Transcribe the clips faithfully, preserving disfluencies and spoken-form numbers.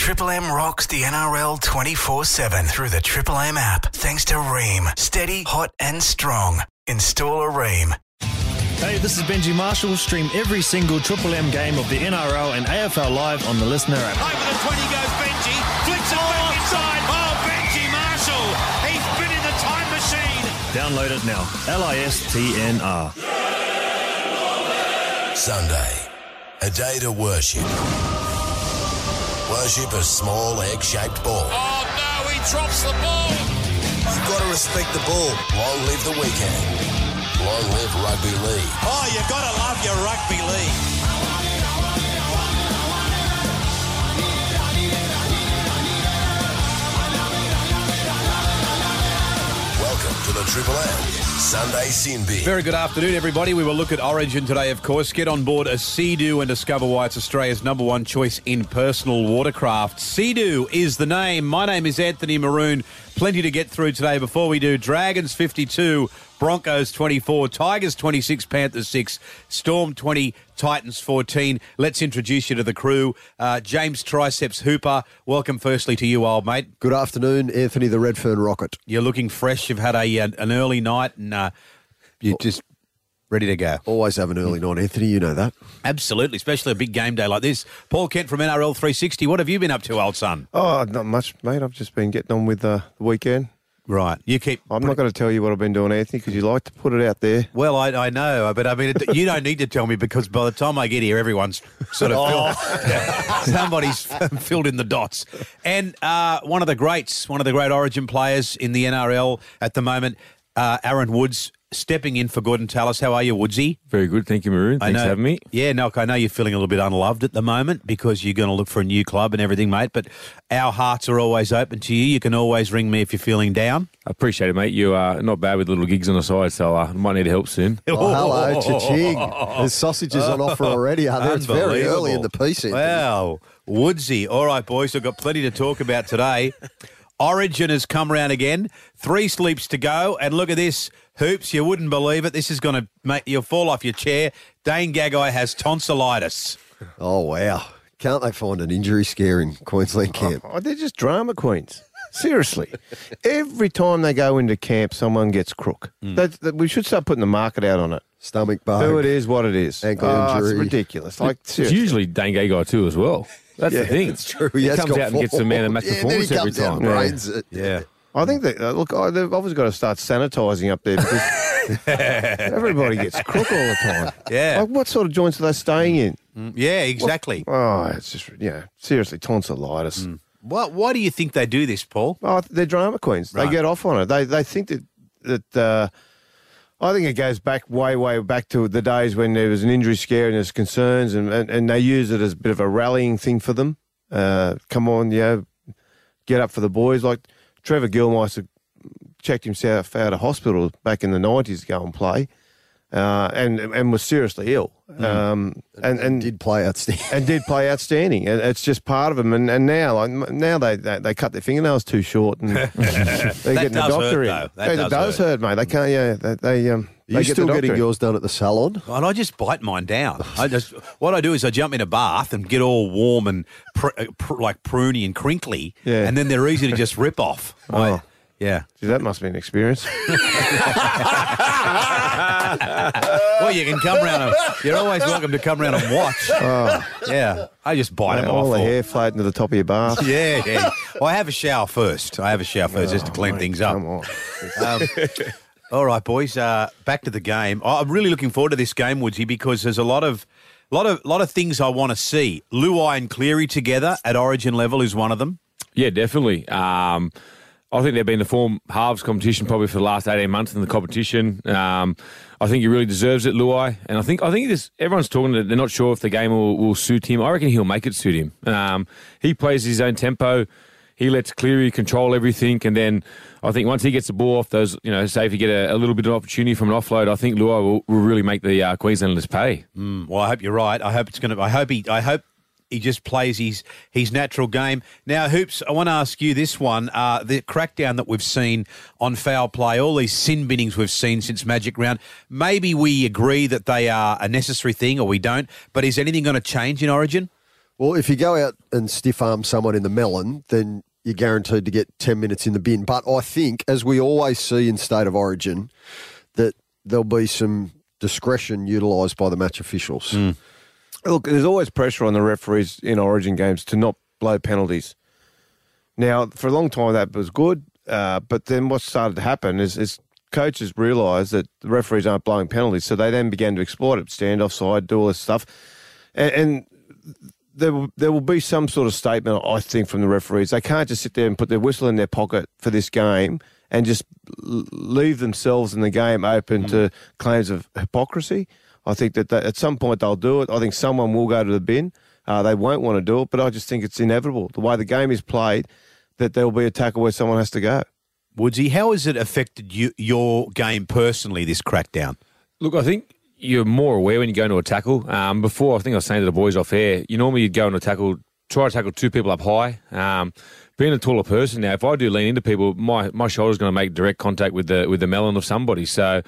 Triple M rocks the N R L twenty-four seven through the Triple M app. Thanks to Ream. Steady, hot and strong. Install a Ream. Hey, this is Benji Marshall. Stream every single Triple M game of the N R L and A F L live on the Listener app. Over the twenty goes Benji. Flicks it back inside. Oh, Benji Marshall. He's been in the time machine. Download it now. L I S T N R. Sunday, a day to worship. Worship a small egg-shaped ball. Oh, no, he drops the ball. You've got to respect the ball. Long live the weekend. Long live rugby league. Oh, you got to love your rugby league. Welcome to the Triple M Sunday Sin Bin. Very good afternoon, everybody. We will look at Origin today, of course. Get on board a Sea-Doo and discover why it's Australia's number one choice in personal watercraft. Sea-Doo is the name. My name is Anthony Maroon. Plenty to get through today. Before we do, Dragons fifty-two, Broncos twenty-four, Tigers twenty-six, Panthers six, Storm twenty, Titans fourteen. Let's introduce you to the crew. Uh, James Triceps Hooper, welcome firstly to you, old mate. Good afternoon, Anthony the Redfern Rocket. You're looking fresh. You've had a uh, an early night and uh, you're just ready to go. Always have an early night, Anthony, you know that. Absolutely, especially a big game day like this. Paul Kent from N R L three sixty, what have you been up to, old son? Oh, not much, mate. I've just been getting on with uh, the weekend. Right. You keep... I'm not going to tell you what I've been doing, Anthony, because you like to put it out there. Well, I, I know, but I mean, it, you don't need to tell me because by the time I get here, everyone's sort of filled, yeah, somebody's filled in the dots. And uh, one of the greats, one of the great Origin players in the N R L at the moment, uh, Aaron Woods, stepping in for Gordon Tallis. How are you, Woodsy? Very good, thank you, Maroon. Thanks know, for having me. Yeah, Nelk, I know you're feeling a little bit unloved at the moment because you're going to look for a new club and everything, mate, but our hearts are always open to you. You can always ring me if you're feeling down. I appreciate it, mate. You are not bad with little gigs on the side, so I uh, might need help soon. Oh, hello, cha-ching. There's sausages on offer already, are there? It's very early in the piece, Anthony. Wow, Woodsy. All right, boys, we've got plenty to talk about today. Origin has come round again. Three sleeps to go. And look at this. Hoops, you wouldn't believe it. This is going to make you fall off your chair. Dane Gagai has tonsillitis. Oh, wow. Can't they find an injury scare in Queensland camp? Oh, they're just drama queens. Seriously. Every time they go into camp, someone gets crook. Mm. That, that, we should start putting the market out on it. Stomach bug. Who it is, what it is. Ankle oh, injury. It's ridiculous. Like, it's seriously. usually Dane Gagai too as well. That's yeah, the thing. It's true. He, he comes out and gets the man of match yeah, performance then he every comes out time. and brains it. Yeah. I think that, uh, look, oh, they've obviously got to start sanitising up there because everybody gets crook all the time. Yeah. Like, what sort of joints are they staying in? Mm, yeah, exactly. What? Oh, it's just, you know, seriously, tonsillitis. Mm. What, why do you think they do this, Paul? Oh, they're drama queens. Right. They get off on it. They they think that, that uh, I think it goes back way, way back to the days when there was an injury scare and there's concerns and, and, and they use it as a bit of a rallying thing for them. Uh, come on, you know, get up for the boys. Like Trevor Gilmeister checked himself out of hospital back in the nineties to go and play uh, and and was seriously ill. Mm. Um, and, and, and did play outstanding. And did play outstanding. And it's just part of them. And, and now like, now they, they they cut their fingernails too short and they're getting the doctor in. Though. That Hey, does it does hurt. hurt, mate. They can't, yeah, they, they um, Are they you get still the doctor getting in. yours done at the salon? And I just bite mine down. I just what I do is I jump in a bath and get all warm and pr- pr- like pruny and crinkly, Yeah. and then they're easy to just rip off. I- Oh. yeah. Gee, that must be an experience. Well, you can come round. And, you're always welcome to come round and watch. Oh. Yeah, I just bite them All off. the or- hair floating to the top of your bath. Yeah, yeah. Well, I have a shower first. I have a shower first just to clean mate, things up. Come on. Um, all right, boys. Uh, back to the game. I'm really looking forward to this game, Woodsy, because there's a lot of, lot of, lot of things I want to see. Luai and Cleary together at Origin level is one of them. Yeah, definitely. Um, I think they've been the form halves competition probably for the last eighteen months in the competition. Um, I think he really deserves it, Luai. And I think I think this, everyone's talking that they're not sure if the game will, will suit him. I reckon he'll make it suit him. Um, he plays his own tempo. He lets Cleary control everything. And then I think once he gets the ball off those, you know, say if you get a, a little bit of opportunity from an offload, I think Luai will, will really make the uh, Queenslanders pay. Mm, well, I hope you're right. I hope it's going to. I hope he. I hope. He just plays his his natural game. Now, Hoops, I want to ask you this one. Uh, the crackdown that we've seen on foul play, all these sin binnings we've seen since Magic Round, maybe we agree that they are a necessary thing or we don't, but is anything going to change in Origin? Well, if you go out and stiff arm someone in the melon, then you're guaranteed to get ten minutes in the bin. But I think, as we always see in State of Origin, that there'll be some discretion utilised by the match officials. Mm. Look, there's always pressure on the referees in Origin games to not blow penalties. Now, for a long time that was good, uh, but then what started to happen is, is coaches realised that the referees aren't blowing penalties, so they then began to exploit it, stand offside, do all this stuff. And, and there will, there will be some sort of statement, I think, from the referees. They can't just sit there and put their whistle in their pocket for this game and just leave themselves in the game open mm. to claims of hypocrisy. I think that, that at some point they'll do it. I think someone will go to the bin. Uh, they won't want to do it, but I just think it's inevitable. The way the game is played, that there will be a tackle where someone has to go. Woodsy, how has it affected you, your game personally, this crackdown? Look, I think you're more aware when you go into a tackle. Um, before, I think I was saying to the boys off air, you normally you'd go into a tackle, try to tackle two people up high. Um, being a taller person now, if I do lean into people, my, my shoulder's going to make direct contact with the with the melon of somebody. So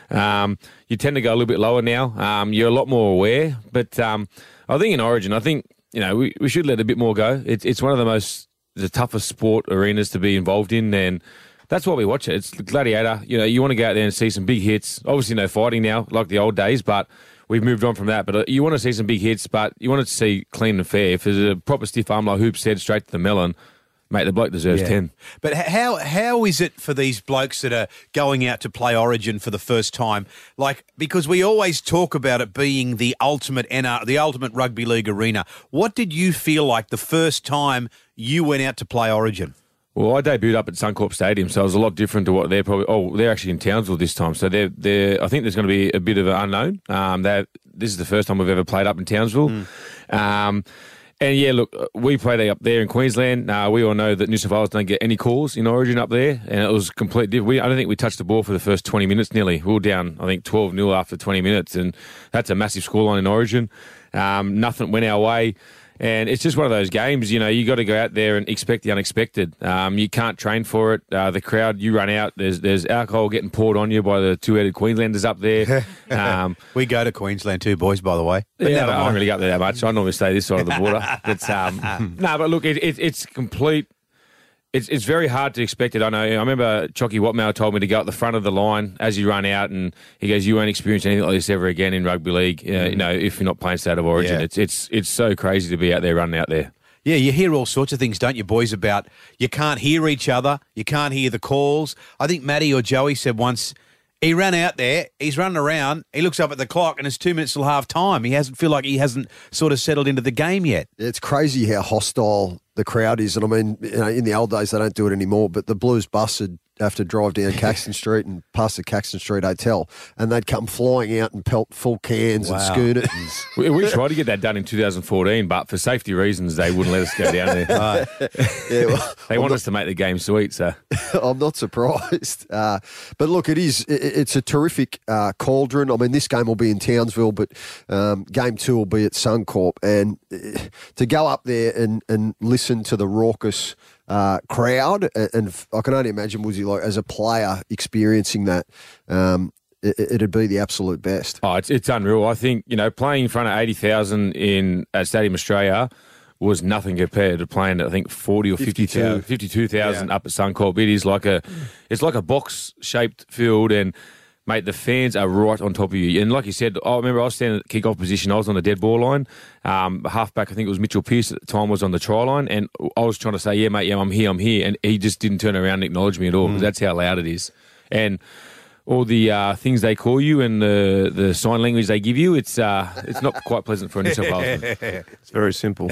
um, you tend to go a little bit lower now. Um, you're a lot more aware. But um, I think in Origin, I think, you know, we, we should let a bit more go. It, it's one of the most, the toughest sport arenas to be involved in, and that's why we watch it. It's the Gladiator. You know, you want to go out there and see some big hits. Obviously, no fighting now, like the old days, but we've moved on from that. But you want to see some big hits, but you want to see clean and fair. If there's a proper stiff arm like Hoops said, straight to the melon, mate, the bloke deserves yeah. ten. But how how is it for these blokes that are going out to play Origin for the first time? Like, because we always talk about it being the ultimate N R, the ultimate rugby league arena. What did you feel like the first time you went out to play Origin? Well, I debuted up at Suncorp Stadium, so it was a lot different to what they're probably. Oh, they're actually in Townsville this time, so they're they're. I think there's going to be a bit of an unknown. Um, that this is the first time we've ever played up in Townsville. Mm. Um, and yeah, look, we played up there in Queensland. Uh, we all know that New South Wales don't get any calls in Origin up there, and it was completely different. We, I don't think we touched the ball for the first twenty minutes. Nearly, we were down, I think, twelve nil after twenty minutes, and that's a massive scoreline in Origin. Um, nothing went our way. And it's just one of those games, you know, you got to go out there and expect the unexpected. Um, you can't train for it. Uh, the crowd, you run out, there's there's alcohol getting poured on you by the two-headed Queenslanders up there. Um, we go to Queensland too, boys, by the way. But yeah, I don't really go up there that much. I normally stay this side of the border. But, um, no, but look, it, it, it's complete... It's it's very hard to expect it. I know. I remember Chocky Watmow told me to go at the front of the line as you run out, and he goes, "You won't experience anything like this ever again in rugby league. Uh, mm. You know, if you're not playing State of Origin, yeah. it's it's it's so crazy to be out there running out there." Yeah, you hear all sorts of things, don't you, boys? About you can't hear each other, you can't hear the calls. I think Matty or Joey said once he ran out there, he's running around, he looks up at the clock, and it's two minutes till half time. He hasn't feel like he hasn't sort of settled into the game yet. It's crazy how hostile the crowd is, and I mean, you know, in the old days they don't do it anymore, but the Blues bus would have to drive down Caxton Street and past the Caxton Street Hotel, and they'd come flying out and pelt full cans wow. and schooners. we, we tried to get that done in two thousand fourteen, but for safety reasons they wouldn't let us go down there. Right. yeah, well, they I'm want not, us to make the game sweet, so I'm not surprised. Uh, but look, it is it, it's a terrific uh, cauldron. I mean, this game will be in Townsville, but um, game two will be at Suncorp, and uh, to go up there and and listen to the raucous uh, crowd, and, and I can only imagine, Woodsy, like as a player experiencing that, um, it, it'd be the absolute best. Oh, it's it's unreal. I think, you know, playing in front of eighty thousand in at Stadium Australia was nothing compared to playing at, I think, forty or fifty-two, fifty-two thousand yeah. up at Suncorp. It is like a, it's like a box shaped field, and mate, the fans are right on top of you. And like you said, I remember I was standing at the kick-off position. I was on the dead ball line. Um, halfback, I think it was Mitchell Pearce at the time, was on the try line. And I was trying to say, yeah, mate, yeah, I'm here, I'm here. And he just didn't turn around and acknowledge me at all, because mm. that's how loud it is. And all the uh, things they call you and the, the sign language they give you, it's uh, it's not quite pleasant for a New South Wales. It's very simple.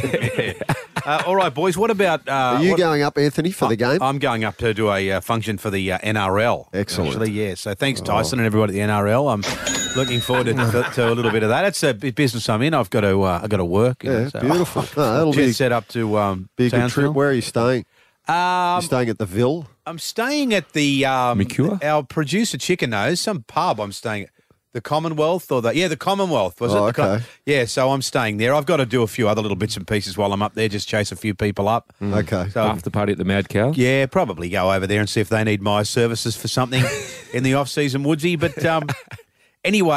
uh, all right, boys, what about... Uh, Are you what, going up, Anthony, for I, the game? I'm going up to do a uh, function for the uh, N R L. Excellent. Actually, yeah. So thanks, Tyson, oh. and everybody at the N R L. I'm looking forward to, to, to a little bit of that. It's a business I'm in. I've got to uh, I've got to work. Yeah, know, so. beautiful. No, that'll Jet be set up to um, be a good trip. Where are you staying? Um, You're staying at the Ville? I'm staying at the... Um, our producer, Chicken knows, some pub I'm staying at. The Commonwealth or the... Yeah, the Commonwealth, was oh, it? The okay. Com- yeah, so I'm staying there. I've got to do a few other little bits and pieces while I'm up there, just chase a few people up. Mm. Okay. So, after party at the Mad Cow? Yeah, probably go over there and see if they need my services for something in the off-season, Woodsy. But um, anyway...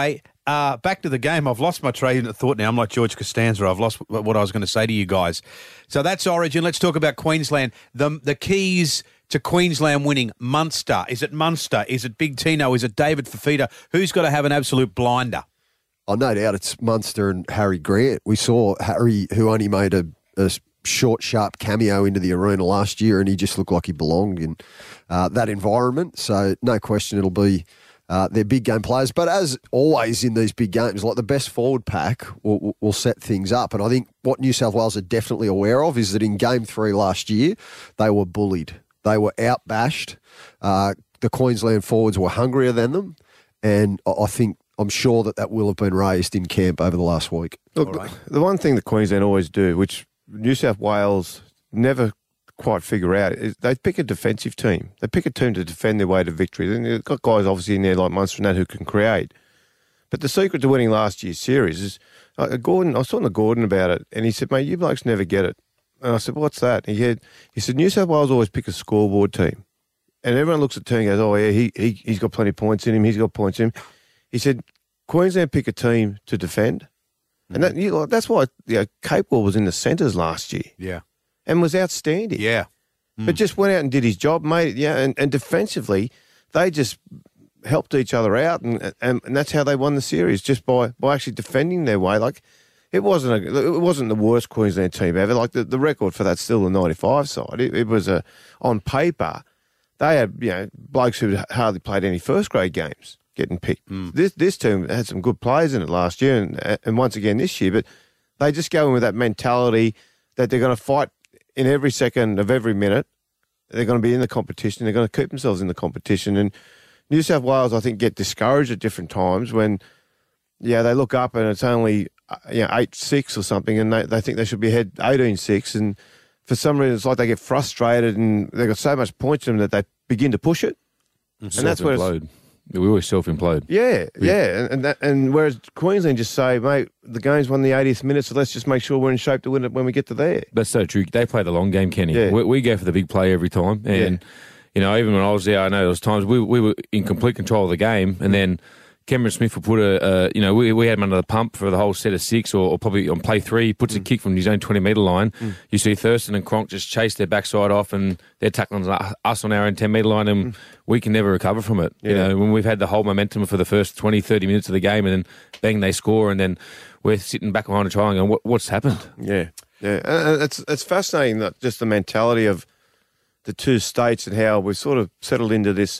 uh, back to the game. I've lost my train of thought now. I'm like George Costanza. I've lost what I was going to say to you guys. So that's Origin. Let's talk about Queensland. The, the keys to Queensland winning. Munster. Is it Munster? Is it Big Tino? Is it David Fafita? Who's got to have an absolute blinder? Oh, no doubt it's Munster and Harry Grant. We saw Harry, who only made a, a short, sharp cameo into the arena last year, and he just looked like he belonged in uh, that environment. So no question it'll be uh, their big game players. But as always in these big games, like the best forward pack will, will set things up. And I think what New South Wales are definitely aware of is that in game three last year, they were bullied. They were outbashed. Uh, the Queensland forwards were hungrier than them. And I think I'm sure that that will have been raised in camp over the last week. Look, right. the one thing that Queensland always do, which New South Wales never quite figure out, is they pick a defensive team. They pick a team to defend their way to victory. And they've got guys obviously in there like Munster and that who can create. But the secret to winning last year's series is, uh, Gordon, I was talking to Gordon about it, and he said, mate, you blokes never get it. And I said, what's that? And he, had, he said, New South Wales always pick a scoreboard team. And everyone looks at the team and goes, oh, yeah, he, he, he's got plenty of points in him, he's got points in him. He said, Queensland pick a team to defend. And that, you know, that's why you know, Capewell was in the centres last year. Yeah. And was outstanding. Yeah. Mm. But just went out and did his job, mate. Yeah. And, and defensively, they just helped each other out. And, and and that's how they won the series, just by, by actually defending their way. Like, it wasn't a, it wasn't the worst Queensland team ever. Like, the, the record for that's still the ninety-five side. It, it was a, on paper, they had, you know, blokes who hardly played any first grade games getting picked. Mm. This this team had some good players in it last year and, and once again this year, but they just go in with that mentality that they're going to fight in every second of every minute. They're going to be in the competition. They're going to keep themselves in the competition. And New South Wales, I think, get discouraged at different times when, yeah, they look up and it's only you know eight six or something and they, they think they should be ahead eighteen six. And for some reason, it's like they get frustrated and they've got so much points in them that they begin to push it. And, and that's where it's, we always self-implode. Yeah, yeah, and and, that, and whereas Queensland just say, mate, the game's won the eightieth minute, so let's just make sure we're in shape to win it when we get to there. That's so true. They play the long game, Kenny. Yeah. We, we go for the big play every time, and Yeah. you know, even when I was there, I know there was times we we were in complete control of the game, and then Cameron Smith will put a, a you know, we we had him under the pump for the whole set of six, or, or probably on play three, he puts mm. a kick from his own twenty metre line. Mm. You see Thurston and Cronk just chase their backside off, and they're tackling us on our own ten metre line, and mm. we can never recover from it. Yeah. You know, when we've had the whole momentum for the first twenty, thirty minutes of the game, and then bang, they score, and then we're sitting back behind a try and going, what, what's happened? Yeah, yeah. Uh, it's, it's fascinating, that just the mentality of the two states and how we've sort of settled into this,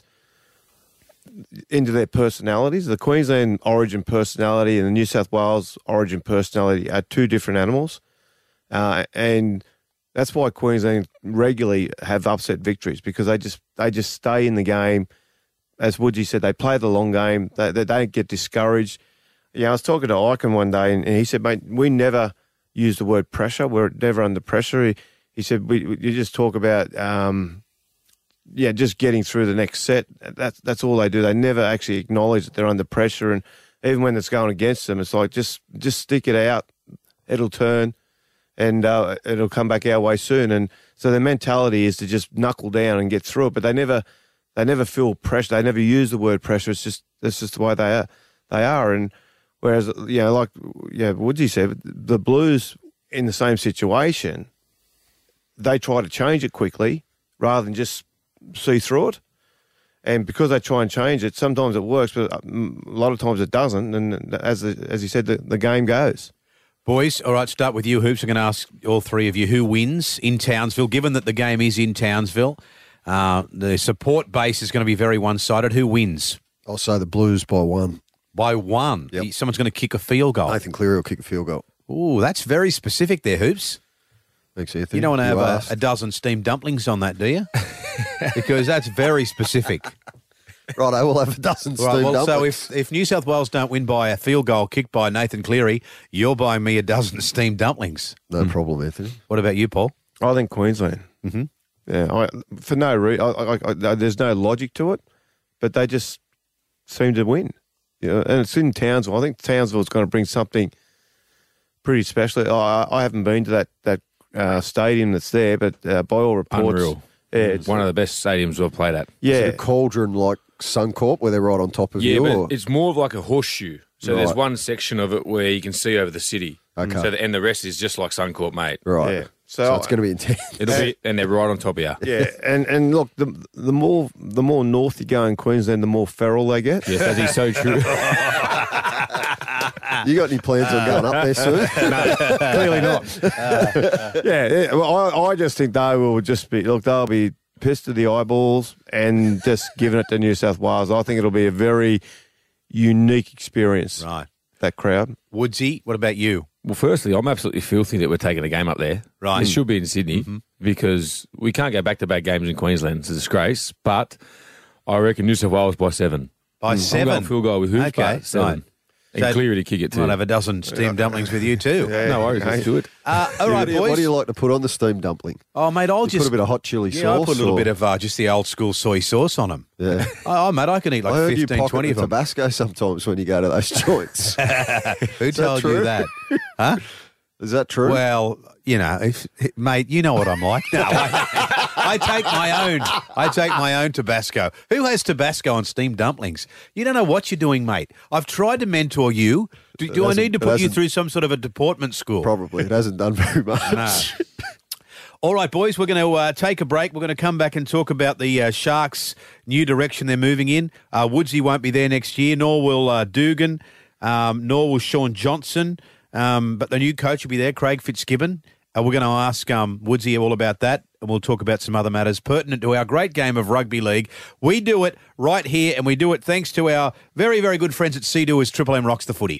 into their personalities. The Queensland origin personality and the New South Wales origin personality are two different animals. Uh, and that's why Queensland regularly have upset victories, because they just they just stay in the game. As Woodsy said, they play the long game. They, they don't get discouraged. Yeah, I was talking to Icon one day and he said, mate, we never use the word pressure. We're never under pressure. He, he said, we, we you just talk about... Um, Yeah, just getting through the next set. That's that's all they do. They never actually acknowledge that they're under pressure, and even when it's going against them, it's like just just stick it out. It'll turn, and uh, it'll come back our way soon. And so their mentality is to just knuckle down and get through it. But they never they never feel pressure. They never use the word pressure. It's just that's just the way they are. They are. And whereas you know, like yeah, Woodsy said, the Blues in the same situation, they try to change it quickly rather than just see through it, and because they try and change it, sometimes it works, but a lot of times it doesn't. And as the, as you said, the, the game goes. Boys, all right, start with you, Hoops. I'm going to ask all three of you who wins in Townsville, given that the game is in Townsville. Uh, the support base is going to be very one-sided. Who wins? I'll say the Blues by one. By one? Yep. Someone's going to kick a field goal. Nathan Cleary will kick a field goal. Ooh, that's very specific there, Hoops. Thanks, Anthony. You don't want to have asked. a, a dozen steamed dumplings on that, do you? Because that's very specific. Right, I will have a dozen Right, steamed well, dumplings. so if, if New South Wales don't win by a field goal kicked by Nathan Cleary, you're buying me a dozen steamed dumplings. No mm. problem, Anthony. What about you, Paul? I think Queensland. Mm-hmm. Yeah, I, for no reason. I, I, I, there's no logic to it, but they just seem to win. You know, and it's in Townsville. I think Townsville's going to bring something pretty special. I, I haven't been to that that uh, stadium that's there, but uh, by all reports, Unreal. yeah, it's one of the best stadiums we've played at. Yeah, Is it a cauldron like Suncorp, where they're right on top of Yeah, you? but or? it's more of like a horseshoe. So there's Right. one section of it where you can see over the city. Okay. So the, and the rest is just like Suncorp, mate. Right. Yeah. So, So, it's going to be intense. It'll be, and they're right on top of you. yeah, and, and look, the the more the more north you go in Queensland, the more feral they get. Yes, that is so true. You got any plans on going up there soon? Clearly not. yeah, yeah. Well, I, I just think they will just be look. They'll be pissed to the eyeballs and just giving it to New South Wales. I think it'll be a very unique experience. Right. That crowd. Woodsy, what about you? Well, firstly, I'm absolutely filthy that we're taking a game up there. Right. It should be in Sydney because we can't go back-to-back games in Queensland. It's a disgrace. But I reckon New South Wales by seven. By I'm seven? going field goal with Hoof, Okay, but seven. right. And So- Cleary to kick it too. Might have a dozen steamed dumplings with you too. No worries, let's do it. Uh, all Yeah, right, what, do you, boys. what do you like to put on the steamed dumpling? Oh, mate, I'll You just put a bit of hot chili yeah, sauce? I'll put a little or- bit of uh, just the old school soy sauce on them. Yeah. Oh, mate, I can eat I like heard you fifteen, pocket twenty the of them. Tabasco sometimes when you go to those joints. Who told you true? that? Huh? Is that true? Well, you know, if, mate, you know what I'm like. No, I, I take my own. I take my own Tabasco. Who has Tabasco on steamed dumplings? You don't know what you're doing, mate. I've tried to mentor you. Do, do I hasn't- need to it put you hasn't- through some sort of a deportment school? Probably. It hasn't done very much. No. All right, boys, we're going to uh, take a break. We're going to come back and talk about the uh, Sharks' new direction they're moving in. Uh, Woodsy won't be there next year, nor will uh, Dugan, um, nor will Sean Johnson. Um, but the new coach will be there, Craig Fitzgibbon. Uh, we're going to ask um, Woodsy all about that, and we'll talk about some other matters pertinent to our great game of rugby league. We do it right here, and we do it thanks to our very, very good friends at Sea-Doo as Triple M rocks the footy.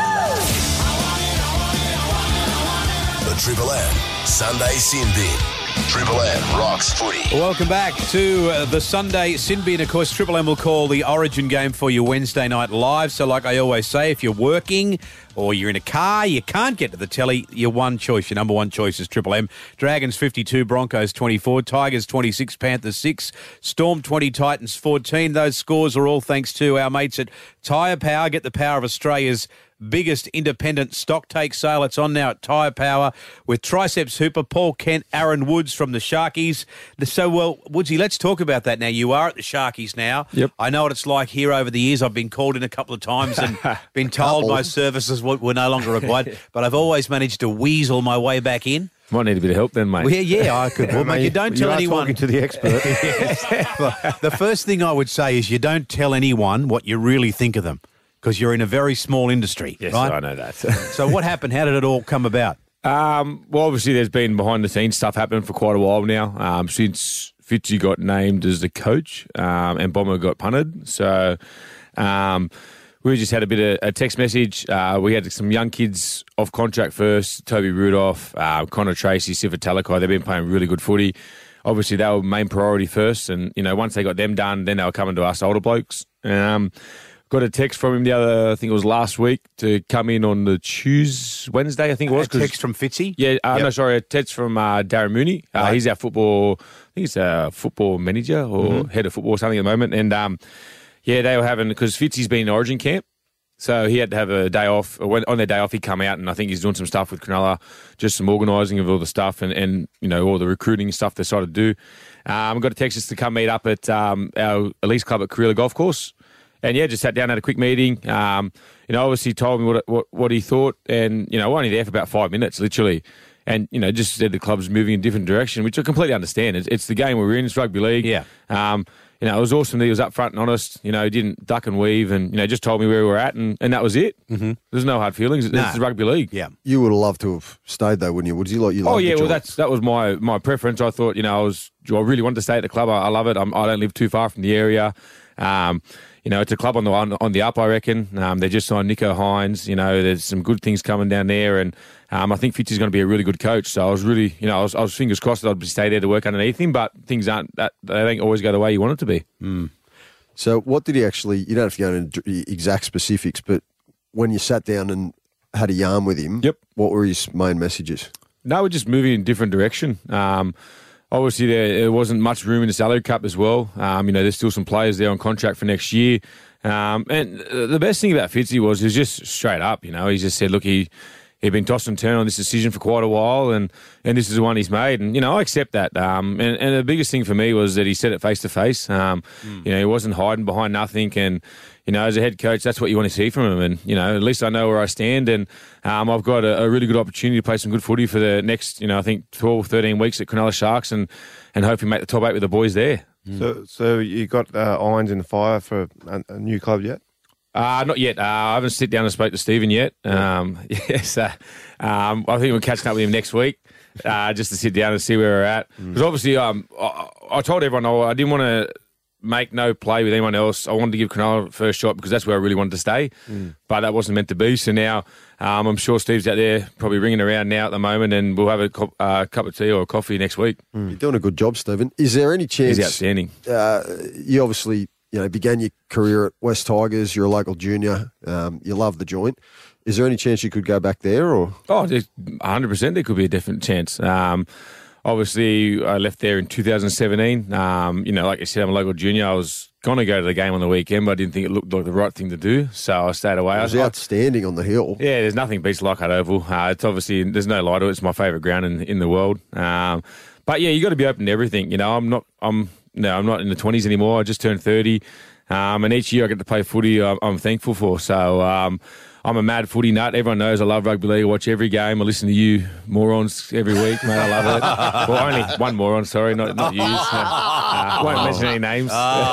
The Triple M Sunday Sin Bin. Triple M rocks footy. Welcome back to uh, the Sunday Sin Bin. Of course, Triple M will call the Origin game for you Wednesday night live. So like I always say, if you're working or you're in a car, you can't get to the telly, your one choice, your number one choice is Triple M. Dragons fifty-two, Broncos twenty-four, Tigers twenty-six, Panthers six, Storm twenty, Titans fourteen. Those scores are all thanks to our mates at Tyre Power. Get the power of Australia's biggest independent stock take sale. It's on now at Tyre Power with Triceps Hooper, Paul Kent, Aaron Woods from the Sharkies. So, well, Woodsy, let's talk about that now. You are at the Sharkies now. Yep. I know what it's like here over the years. I've been called in a couple of times and been told my services were, were no longer required, but I've always managed to weasel my way back in. Might need a bit of help then, mate. Well, yeah, yeah, I could. Well, mate, you don't tell are anyone. talking to the expert. Well, the first thing I would say is you don't tell anyone what you really think of them because you're in a very small industry, Yes, right? I know that. So what happened? How did it all come about? Um, well, obviously, there's been behind the scenes stuff happening for quite a while now. Um, since Fitzy got named as the coach um, and Bomber got punted, so um, we just had a bit of a text message. Uh, we had some young kids off contract first: Toby Rudolph, uh, Connor Tracy, Sifa Talakai. They've been playing really good footy. Obviously, they were main priority first, and you know, once they got them done, then they were coming to us older blokes. Um, Got a text from him the other, I think it was last week, to come in on the Tuesday, Wednesday, I think it was. A 'cause- text from Fitzy? Yeah, uh, Yep. no, sorry, a text from uh, Darren Mooney. Uh, Right. He's our football, I think he's a football manager or Mm-hmm. head of football or something at the moment. And um, yeah, they were having, because Fitzy's been in Origin camp, so he had to have a day off. Or when, on their day off, he'd come out, and I think he's doing some stuff with Cronulla, just some organising of all the stuff and, and you know, all the recruiting stuff they started to do. Um, got a text us to come meet up at um, our Elise Club at Carrilla Golf Course. And yeah, just sat down, had a quick meeting. Um, you know, obviously told me what, what what he thought, and you know, we're only there for about five minutes, literally. And you know, just said the club's moving in a different direction, which I completely understand. It's, it's the game we're in. It's rugby league. Yeah. Um, you know, it was awesome that he was upfront and honest. You know, he didn't duck and weave, and you know, just told me where we were at, and, and that was it. Mm-hmm. There's no hard feelings. It's Nah. the rugby league. Yeah. You would have loved to have stayed though, wouldn't you? Would you like you? Oh loved yeah, the well joint. that's that was my my preference. I thought, you know, I was I really wanted to stay at the club. I, I love it. I'm, I don't live too far from the area. Um, you know, it's a club on the on, on the up, I reckon. Um, they just signed Nico Hines. You know, there's some good things coming down there, and um, I think Fitzy's going to be a really good coach. So I was really, you know, I was, I was fingers crossed that I'd stay there to work underneath him. But things aren't that they don't always go the way you want it to be. So what did he actually? You don't have to go into d- exact specifics, but when you sat down and had a yarn with him, Yep. what were his main messages? No, we're just moving in a different direction. Um, obviously, there, there wasn't much room in the salary cap as well. Um, you know, there's still some players there on contract for next year. Um, and the best thing about Fitzy was he was just straight up. You know, he just said, look, he, he'd been tossed and turned on this decision for quite a while, and, and this is the one he's made. And, you know, I accept that. Um, and, and the biggest thing for me was that he said it face to face. Um, You know, he wasn't hiding behind nothing. And, you know, as a head coach, that's what you want to see from him. And, you know, at least I know where I stand. And um, I've got a, a really good opportunity to play some good footy for the next, you know, I think twelve, thirteen weeks at Cronulla Sharks, and, and hopefully make the top eight with the boys there. So, so you got uh, irons in the fire for a, a new club yet? Uh, not yet. Uh, I haven't sit down and spoke to Stephen yet. Um, yes, uh, um, I think we're catching up with him next week uh, just to sit down and see where we're at. Because obviously, um, I, I told everyone oh, I didn't want to make no play with anyone else. I wanted to give Cronulla the first shot because that's where I really wanted to stay. Mm. But that wasn't meant to be. So now um, I'm sure Steve's out there probably ringing around now at the moment, and we'll have a co- uh, cup of tea or a coffee next week. Mm. You're doing a good job, Stephen. Is there any chance... He's outstanding. Uh, you obviously... You know, began your career at West Tigers. You're a local junior. Um, you love the joint. Is there any chance you could go back there? Or oh, there's one hundred percent there could be a different chance. Um, obviously, I left there in two thousand seventeen. Um, you know, like I said, I'm a local junior. I was going to go to the game on the weekend, but I didn't think it looked like the right thing to do, so I stayed away. It was outstanding on the hill. Yeah, there's nothing beats Leichhardt Oval. Uh, it's obviously, there's no lie to it. It's my favourite ground in, in the world. Um, but yeah, you got to be open to everything. You know, I'm not... I'm No, I'm not in the twenties anymore. I just turned thirty. Um, and each year I get to play footy, I'm, I'm thankful for. So um, I'm a mad footy nut. Everyone knows I love rugby league. I watch every game. I listen to you morons every week, mate. I love it. Well, only one moron, sorry, not not you. So, uh, won't mention any names.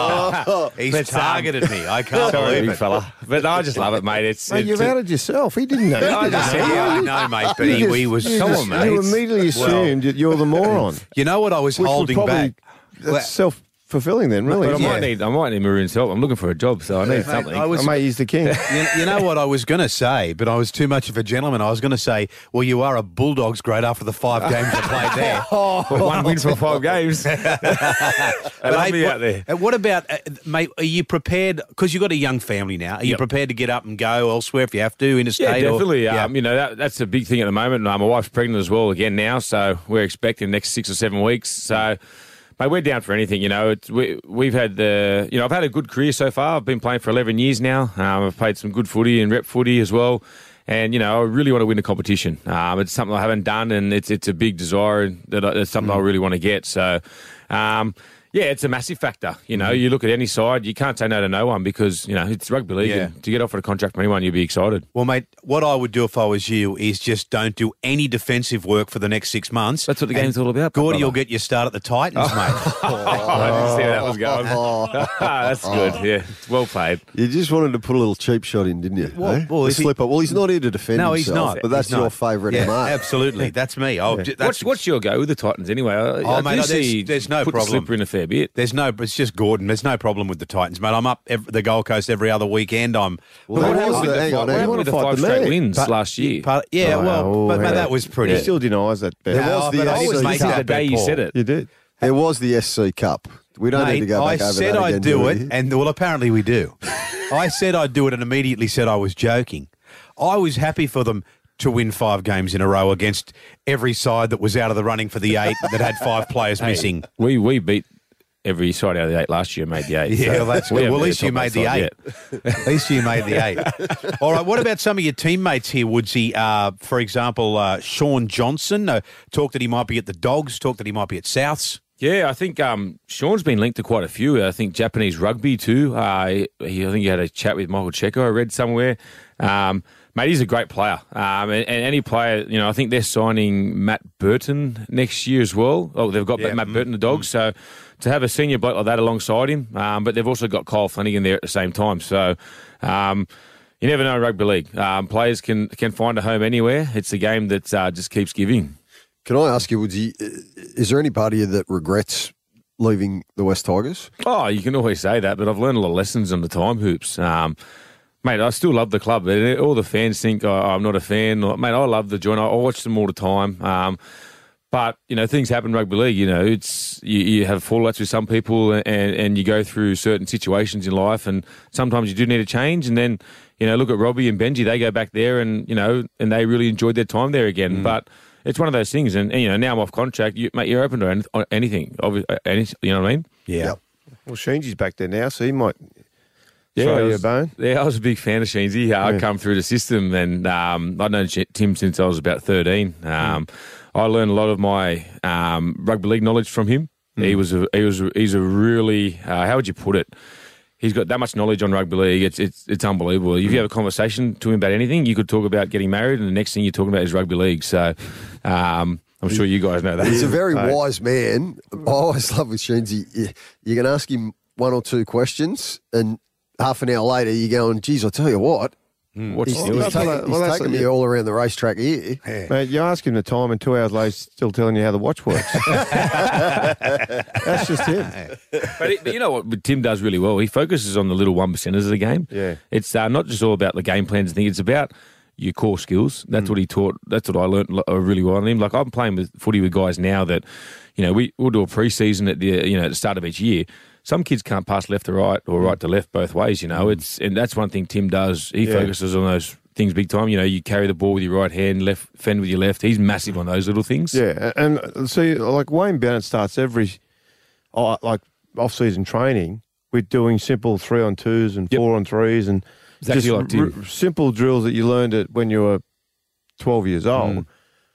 Oh, he's But, um, targeted me. I can't Sorry, believe big it. fella. But no, I just love it, mate. It's, Mate, it's you've outed yourself. He didn't know. I just said, Yeah, I know, mate, but he, he was... You Come just- on, mate. You immediately assumed that you're the moron. You know what I was Which would holding probably, back? That's self-fulfilling then, really. But I isn't might it? need, I might need Maroon's help. I'm looking for a job, so I need mate, something. I was- Oh, mate, he's the king. You, you know what I was going to say, but I was too much of a gentleman. I was going to say, well, you are a Bulldogs great after the five games you played there. But one win for five games. I love Mate, me what, out there. uh, What about, uh, mate, are you prepared, because you've got a young family now, are you Yep. prepared to get up and go elsewhere if you have to, interstate? Yeah, or- definitely. Yeah. Um, you know, that, that's a big thing at the moment. Uh, my wife's pregnant as well again now, so we're expecting the next six or seven weeks. So, mate, we're down for anything. You know, it's, we, we've had the, you know, I've had a good career so far. I've been playing for eleven years now. Um, I've played some good footy and rep footy as well. And, you know, I really want to win the competition. Um, it's something I haven't done, and it's it's a big desire that I, it's something I really want to get. So, um, yeah, it's a massive factor. You know, you look at any side, you can't say no to no one because, you know, it's rugby league. Yeah. And to get offered a contract from anyone, you'd be excited. Well, mate, what I would do if I was you is just don't do any defensive work for the next six months. That's what the And game's all about, Gordy brother. will get you start at the Titans, mate. I didn't see where that was going. That's good. Yeah, it's well played. you just wanted to put a little cheap shot in, didn't you? Well- eh? well, The if he- slipper. Well, he's not here to defend No, himself. he's not. But that's He's your not. favourite Yeah, M R. absolutely. That's me. I'll, Yeah. that's, What's, what's your go with the Titans anyway? I, Oh, I mate, do there's- see there's no put problem. the slipper in a fair bit. There's no, it's just Gordon. There's no problem with the Titans, mate. I'm up ev the Gold Coast every other weekend. I'm. Well, What that happened was with the- the hang five- on, what hang happened on. with the fight five the straight man. wins Part- last year? part- yeah, Oh, well, but, but yeah. that was pretty. He still denies that bet. There No, was the but I S always C make Since that the bet, day you Paul. said it. You did. There was the S C Cup. We don't need to Mate, go back I over said that I'd again, do we? it, and well, apparently we do. I said I'd do it, and immediately said I was joking. I was happy for them to win five games in a row against every side that was out of the running for the eight that had five players missing. We we beat every side out of the eight last year, made the eight. Yeah, so well, that's we good. haven't Well, at been least the you top made the side eight. yet. At least you made the eight. All right, what about some of your teammates here, Woodsy? Uh, for example, uh, Sean Johnson, uh, talk that he might be at the Dogs, talk that he might be at Souths. Yeah, I think um, Sean's been linked to quite a few. I think Japanese rugby too. Uh, he, he- I think he had a chat with Michael Checo, I read somewhere. Um, mate, he's a great player. Um, and, and any player, you know, I think they're signing Matt Burton next year as well. Oh, they've got Yeah, Matt mm, Burton, the Dogs. So to have a senior bloke like that alongside him, um, but they've also got Kyle Flanagan there at the same time. So um, you never know in rugby league. Um, players can, can find a home anywhere. It's a game that uh, just keeps giving. Can I ask you, Woodsy, is there any part of you that regrets leaving the West Tigers? Oh, you can always say that, but I've learned a lot of lessons on the time hoops. Um, mate, I still love the club. All the fans think oh, I'm not a fan. Mate, I love the joint. I watch them all the time. Um, but, you know, things happen in rugby league. You know, it's you, you have fallouts with some people and, and you go through certain situations in life and sometimes you do need a change. And then, you know, look at Robbie and Benji. They go back there and, you know, and they really enjoyed their time there again. Mm. But it's one of those things. And, and, you know, now I'm off contract. You, mate, you're open to any, anything. Obviously, any, you know what I mean? Yeah. Yep. Well, Sheenji's back there now, so he might Yeah, throw I you a was, bone? yeah, I was a big fan of Sheensy. Yeah, I Yeah. come through the system, and um, I've known Tim since I was about thirteen. Um, I learned a lot of my um, rugby league knowledge from him. He was a, he was a, he's a really uh, how would you put it? He's got that much knowledge on rugby league. It's it's it's unbelievable. If you have a conversation to him about anything, you could talk about getting married, and the next thing you're talking about is rugby league. So. Um, I'm sure you guys know that. He's a very wise man. I always love with Sheensy. You, you can ask him one or two questions, and half an hour later, you're going, geez, I'll tell you what. What's He's, he he's doing? taking, Well, he's that's taking what me you- all around the racetrack here. Mate, you ask him the time, and two hours later, he's still telling you how the watch works. That's just him. But, it, but you know what Tim does really well? He focuses on the little one percenters of the game. Yeah. It's uh, not just all about the game plans and things. It's about your core skills. That's Mm. what he taught. That's what I learned lo- really well on him. Like I'm playing with footy with guys now that, you know, we, we'll do a pre-season at the, you know, at the start of each year. Some kids can't pass left to right or right to left both ways, you know. It's and that's one thing Tim does. He Yeah. focuses on those things big time. You know, you carry the ball with your right hand, left fend with your left. He's massive on those little things. Yeah, and uh, see, like Wayne Bennett starts every, uh, like off-season training with doing simple three on twos and Yep. four on threes and Exactly just like Tim. r- simple drills that you learned it when you were twelve years old, Mm.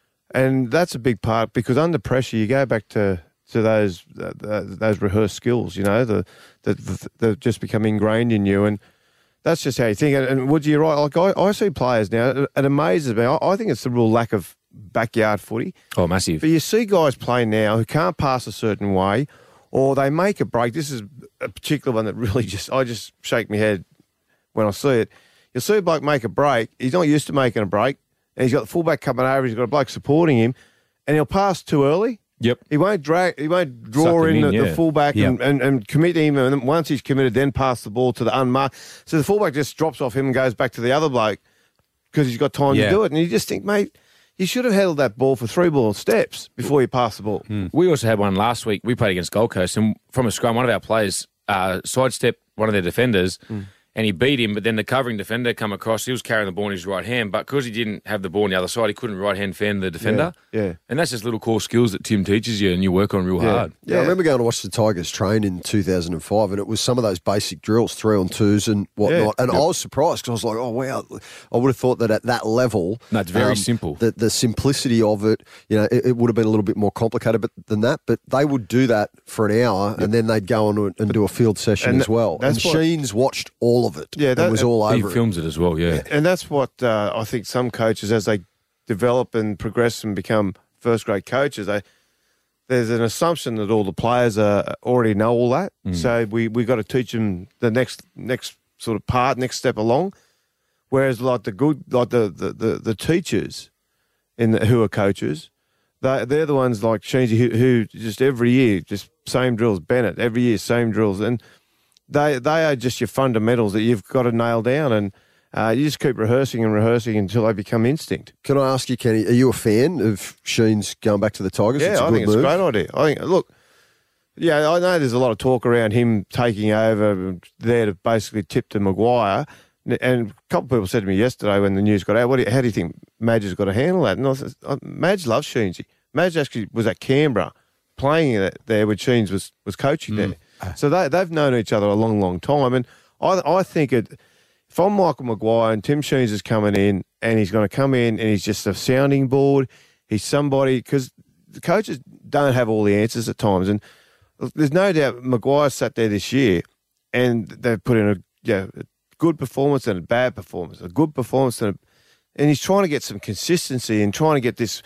and that's a big part because under pressure you go back to to those uh, those rehearsed skills, you know, the that that just become ingrained in you and. That's just how you think. And, and Woody, you're right. Like I, I see players now, it, it amazes me. I, I think it's the real lack of backyard footy. Oh, massive. But you see guys play now who can't pass a certain way, or they make a break. This is a particular one that really just I just shake my head when I see it. You'll see a bloke make a break. He's not used to making a break, and he's got the fullback coming over. He's got a bloke supporting him, and he'll pass too early. Yep. He won't drag. He won't draw Suck him in, in, the, yeah. the fullback Yeah. and, and, and commit him. And then once he's committed, then pass the ball to the unmarked. So the fullback just drops off him and goes back to the other bloke because he's got time Yeah. to do it. And you just think, mate, you should have held that ball for three ball steps before you pass the ball. We also had one last week. We played against Gold Coast, and from a scrum, one of our players uh, sidestepped one of their defenders, and he beat him. But then the covering defender come across. He was carrying the ball in his right hand, but because he didn't have the ball on the other side, he couldn't right hand fend the defender. Yeah, yeah. And that's just little core skills that Tim teaches you, and you work on real Yeah. hard. Yeah, I remember going to watch the Tigers train in two thousand five, and it was some of those basic drills, three on twos and whatnot. Yeah. And I was surprised because I was like, oh, wow, I would have thought that at that level. No, it's very simple. The, the simplicity of it, you know, it, it would have been a little bit more complicated but, than that. But they would do that for an hour, and then they'd go on and, and do a field session and as well. And that's what- Sheens watched all of it. Yeah, and that- was all He over it. films it as well, yeah. And that's what uh, I think some coaches, as they develop and progress and become first grade coaches, they there's an assumption that all the players are, already know all that. So we we got to teach them the next next sort of part, next step along. Whereas like the good, like the the, the, the teachers in the, who are coaches, they they're the ones like Sheensy who, who just every year just same drills. Bennett every year same drills, and they they are just your fundamentals that you've got to nail down, and uh, you just keep rehearsing and rehearsing until they become instinct. Can I ask you, Kenny, are you a fan of Sheens going back to the Tigers? Yeah, it's a I good think it's move. a great idea. I think, look, yeah, I know there's a lot of talk around him taking over there to basically tip to Maguire. And a couple of people said to me yesterday when the news got out, what do you, how do you think Madge has got to handle that? And I said, Madge loves Sheensy. Madge actually was at Canberra playing it there when Sheens was, was coaching there. So they, they've known each other a long, long time. And I, I think it, if I'm Michael Maguire and Tim Sheens is coming in and he's going to come in and he's just a sounding board, he's somebody, because the coaches don't have all the answers at times. And there's no doubt Maguire sat there this year and they've put in a, yeah, a good performance and a bad performance, a good performance and a, and he's trying to get some consistency and trying to get this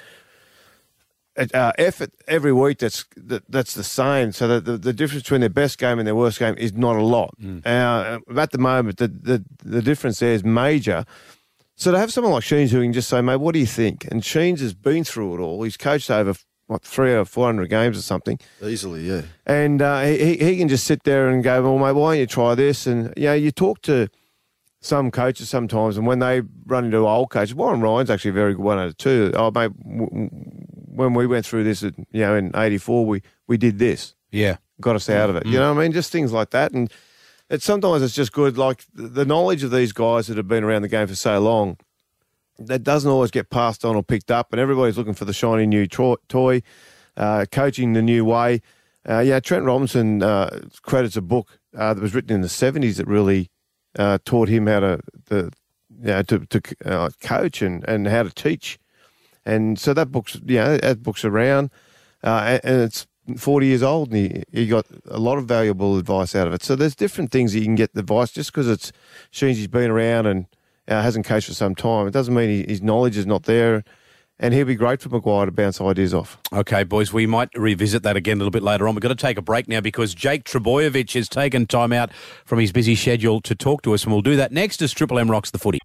uh, effort every week that's that, that's the same, so that the, the difference between their best game and their worst game is not a lot. Mm. Uh, at the moment, the, the the difference there is major. So to have someone like Sheens who can just say, mate, what do you think? And Sheens has been through it all. He's coached over, what, three or four hundred games or something. Easily, yeah. And uh, he, he can just sit there and go, well, mate, why don't you try this? And, you know, you talk to some coaches sometimes, and when they run into old coaches, Warren Ryan's actually a very good one at it too. Oh, mate, w- when we went through this, you know, in eighty-four, we, we did this. Yeah. Got us out of it. Mm. You know what I mean? Just things like that. And it's sometimes it's just good, like the knowledge of these guys that have been around the game for so long, that doesn't always get passed on or picked up, and everybody's looking for the shiny new tro- toy, uh, coaching the new way. Uh, yeah, Trent Robinson uh, credits a book uh, that was written in the seventies that really uh, taught him how to the, you know, to, to uh, coach and, and how to teach. And so that book's, you know, that book's around, uh, and, and it's forty years old, and he, he got a lot of valuable advice out of it. So there's different things that you can get the advice just because it's shows he's been around and uh, hasn't coached for some time. It doesn't mean he, his knowledge is not there. And he'll be great for Maguire to bounce ideas off. Okay, boys, we might revisit that again a little bit later on. We've got to take a break now because Jake Trbojevic has taken time out from his busy schedule to talk to us, and we'll do that next as Triple M rocks the footy.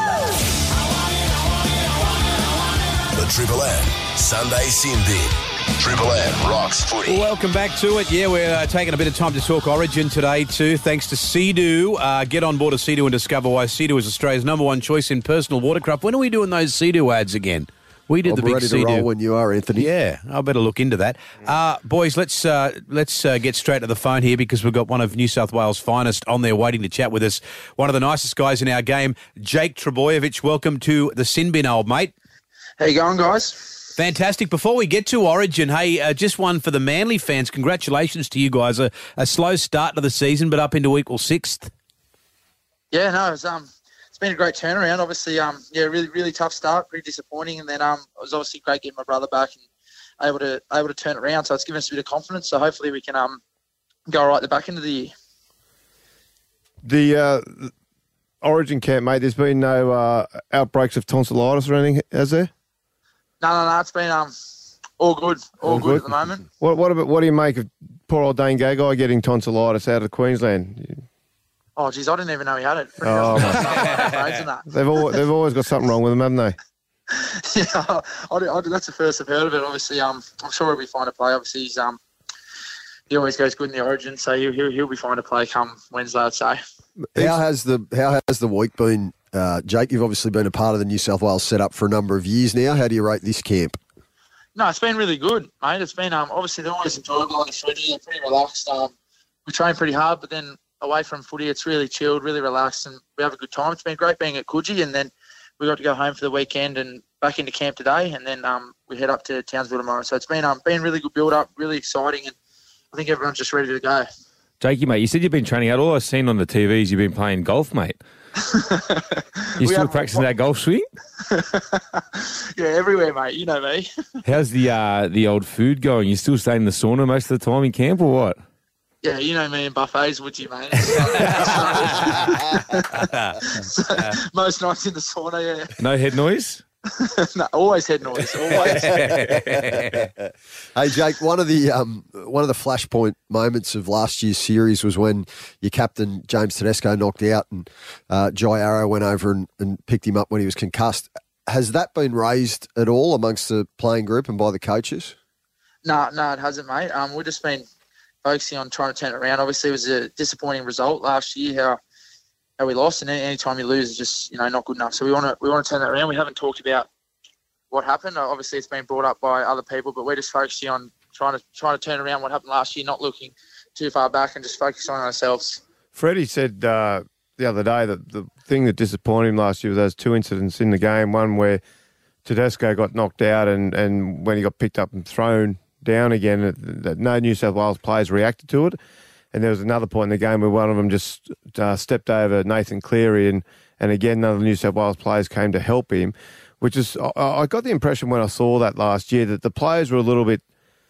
The Triple M Sunday Sin Bin. Triple M rocks footy. Welcome back to it. Yeah, we're uh, taking a bit of time to talk Origin today too, thanks to Sea-Doo. Uh, get on board a Sea-Doo and discover why Sea-Doo is Australia's number one choice in personal watercraft. When are we doing those Sea-Doo ads again? We did I'm the big ready to Sea-Doo. roll when you are, Anthony. Yeah, I better look into that. Uh, boys, let's uh, let's uh, get straight to the phone here because we've got one of New South Wales' finest on there waiting to chat with us. One of the nicest guys in our game, Jake Trbojevic. Welcome to the Sin Bin, old mate. How you going, guys? Fantastic. Before we get to Origin, hey, uh, just one for the Manly fans. Congratulations to you guys. A, a slow start to the season, but up into equal sixth. Yeah, no, it's um, it's been a great turnaround. Obviously, um, yeah, really, really tough start, pretty disappointing, and then um, it was obviously great getting my brother back and able to able to turn it around. So it's given us a bit of confidence. So hopefully we can um, go right at the back end of the year. The uh, Origin camp, mate. There's been no uh, outbreaks of tonsillitis or anything, has there? No, no, no. It's been um, all good, all, All good, good? at the moment. What what about what do you make of poor old Dane Gagai getting tonsillitis out of Queensland? Oh, geez, I didn't even know he had it. Oh, and that. They've always, they've always got something wrong with them, haven't they? Yeah, I, I, that's the first I've heard of it. Obviously, um, I'm sure he'll be fine to play. Obviously, he's um, he always goes good in the Origin, so he'll he'll, he'll be fine to play come Wednesday, I'd say. How has the how has the week been, uh, Jake? You've obviously been a part of the New South Wales setup for a number of years now. How do you rate this camp? No, it's been really good, mate. It's been um, obviously they're always enjoyable on the footy. They're pretty relaxed. Um, we train pretty hard, but then away from footy, it's really chilled, really relaxed, and we have a good time. It's been great being at Coogee, and then we got to go home for the weekend and back into camp today, and then um, we head up to Townsville tomorrow. So it's been um, been really good build up, really exciting, and I think everyone's just ready to go. Jakey, mate, you said you've been training out. All I've seen on the T Vs, you've been playing golf, mate. You still practicing that golf swing? Yeah, everywhere, mate. You know me. How's the uh, the old food going? You still staying in the sauna most of the time in camp or what? Yeah, you know me and buffets, would you, mate? So, most nights in the sauna, yeah. No head noise? No, always head noise. Always. Hey Jake, one of the um, one of the flashpoint moments of last year's series was when your captain James Tedesco knocked out, and uh, Jai Arrow went over and, and picked him up when he was concussed. Has that been raised at all amongst the playing group and by the coaches? No, no, it hasn't, mate. Um, we've just been focusing on trying to turn it around. Obviously, it was a disappointing result last year. How how we lost, and any time you lose is just, you know, not good enough. So we want to we want to turn that around. We haven't talked about what happened. Obviously, it's been brought up by other people, but we're just focusing on trying to trying to turn around what happened last year, not looking too far back, and just focusing on ourselves. Freddie said uh, the other day that the thing that disappointed him last year was those two incidents in the game. One where Tedesco got knocked out, and, and when he got picked up and thrown down again, that, that no New South Wales players reacted to it. And there was another point in the game where one of them just uh, stepped over Nathan Cleary, and, and again, none of the New South Wales players came to help him, which is, I, I got the impression when I saw that last year that the players were a little bit,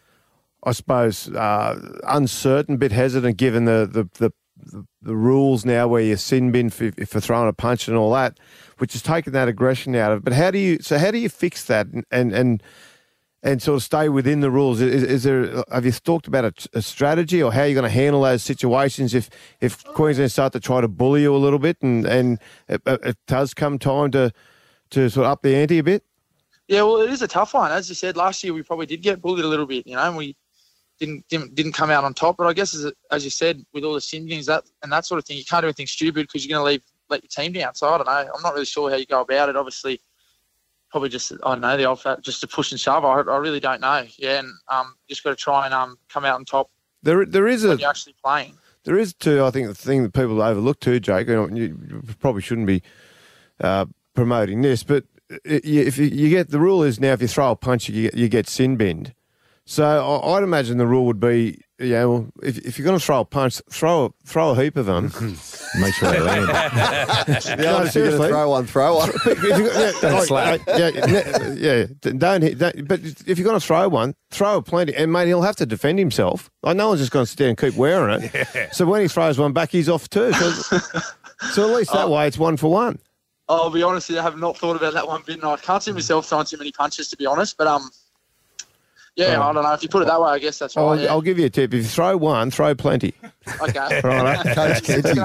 I suppose, uh, uncertain, a bit hesitant given the, the, the, the, the rules now where you sin bin for, for throwing a punch and all that, which has taken that aggression out of it. But how do you, so how do you fix that and, and, and And sort of stay within the rules? Is, is there? Have you talked about a, a strategy, or how you're going to handle those situations if if Queensland start to try to bully you a little bit, and and it, it does come time to to sort of up the ante a bit? Yeah, well, it is a tough one. As you said, last year we probably did get bullied a little bit, you know, and we didn't didn't, didn't come out on top. But I guess as, as you said, with all the sin bins that and that sort of thing, you can't do anything stupid because you're going to leave let your team down. So I don't know. I'm not really sure how you go about it. Obviously, probably just, I don't know, the old fat, just to push and shove. I, I really don't know. Yeah, and um, just got to try and um, come out on top. There, there is when a you're actually playing. There is too. I think the thing that people overlook too, Jake. You, know, you probably shouldn't be uh, promoting this, but if you, you get the rule is now if you throw a punch, you get, you get sin binned. So I, I'd imagine the rule would be, you know, if, if you're going to throw a punch, throw a, throw a heap of them, Make sure they land. Yeah, No, if you're going to seriously. throw one, throw one. Don't slap. Yeah, yeah, yeah, don't, hit- don't. But if you're going to throw one, throw plenty. And, mate, he'll have to defend himself. Like, no one's just going to sit there and keep wearing it. Yeah. So when he throws one back, he's off too. So, so at least that way it's one for one. I'll be honest with you, I have not thought about that one bit. And I can't see myself throwing too many punches, to be honest. But, um, yeah, Oh. I don't know. If you put it that way, I guess that's right. I'll, yeah. I'll give you a tip. If you throw one, throw plenty. Okay. Right. Coach Kenzie.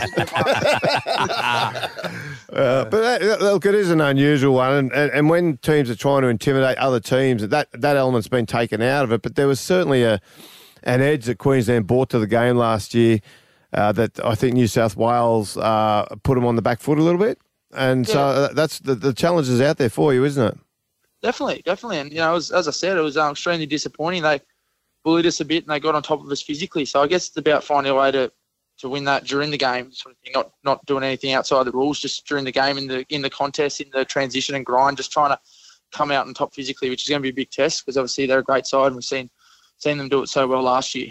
Uh, but that, that- look, it is an unusual one, and, and, and when teams are trying to intimidate other teams, that that element's been taken out of it. But there was certainly a an edge that Queensland brought to the game last year uh, that I think New South Wales uh, put them on the back foot a little bit, and so Yeah. uh, that's the, the challenge is out there for you, isn't it? Definitely, definitely. And, you know, as, as I said, it was um, extremely disappointing. They bullied us a bit and they got on top of us physically. So I guess it's about finding a way to, to win that during the game, sort of thing, not not doing anything outside the rules, just during the game, in the in the contest, in the transition and grind, just trying to come out on top physically, which is going to be a big test because obviously they're a great side and we've seen seen them do it so well last year.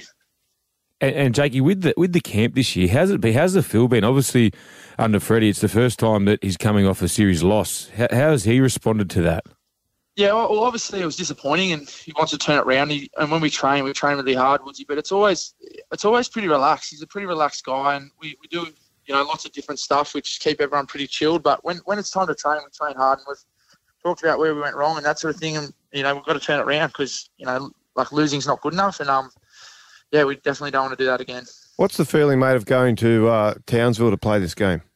And, and Jakey, with the with the camp this year, how's it been? How's the feel been? Obviously, under Freddie, it's the first time that he's coming off a series loss. How, how has he responded to that? Yeah, well, well, obviously it was disappointing, and he wants to turn it around. He, and when we train, we train really hard, Woodsy. But it's always, it's always pretty relaxed. He's a pretty relaxed guy, and we, we do, you know, lots of different stuff which keep everyone pretty chilled. But when, when it's time to train, we train hard, and we've talked about where we went wrong and that sort of thing. And you know, we've got to turn it around because you know, like losing's not good enough. And um, yeah, we definitely don't want to do that again. What's the feeling, mate, of going to uh, Townsville to play this game?